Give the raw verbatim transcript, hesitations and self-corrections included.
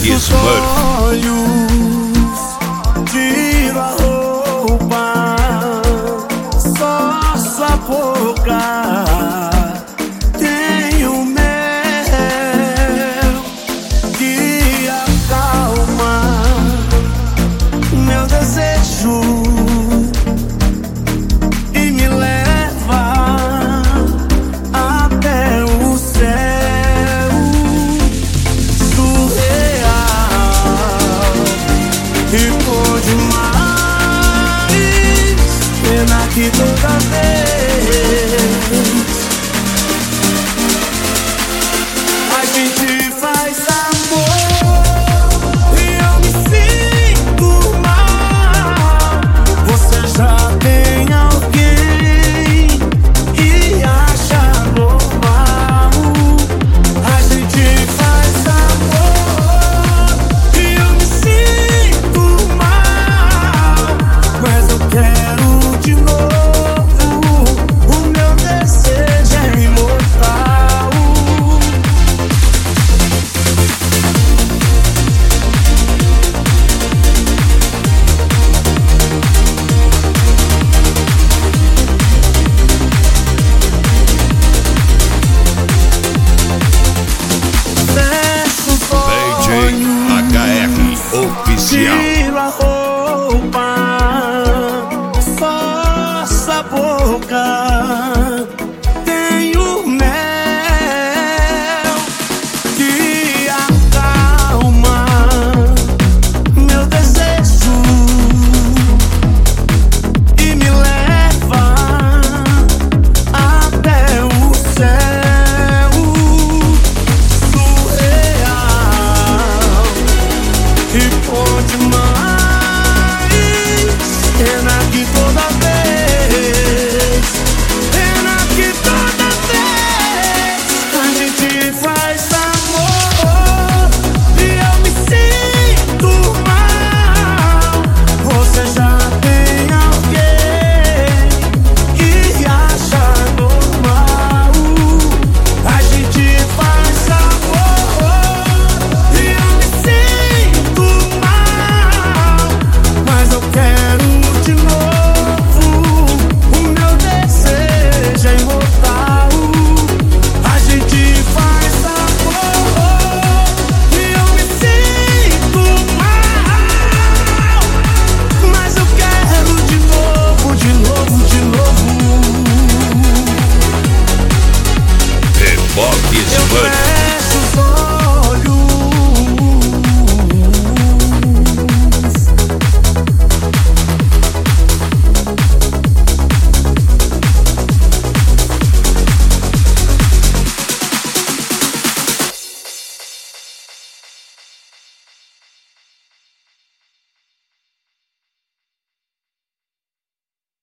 Smurf. Tiro a roupa, só sua boca tem o mel que acalma meu desejo e me leva até o céu surreal e por demais, pena que toda vez a gente faz amor e eu me sinto mal. Você já tem alguém e acha normal. A gente faz amor e eu me sinto mal, mas eu quero de novo. O meu desejo é imortal. Fecho os D J olhos, H R Oficial. tiro a roupa, só essa boca tem o mel que acalma meu desejo e me leva até o céu surreal e por demais.